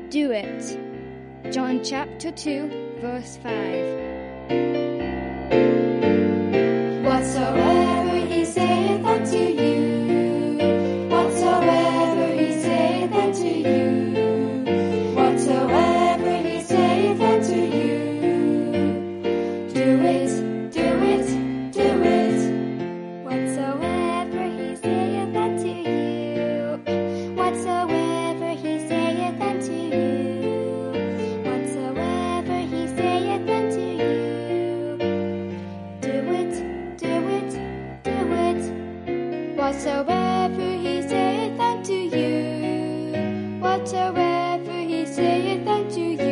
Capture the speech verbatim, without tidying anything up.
do it. John chapter two, verse five. Whatsoever he saith unto you, whatsoever he saith unto you, whatsoever he saith unto you, do it, do it, do it. Whatsoever he saith unto you, whatsoever he saith unto you, whatsoever he saith unto you, do it, do it, do it. Whatsoever he saith unto you, whatsoever he saith unto you.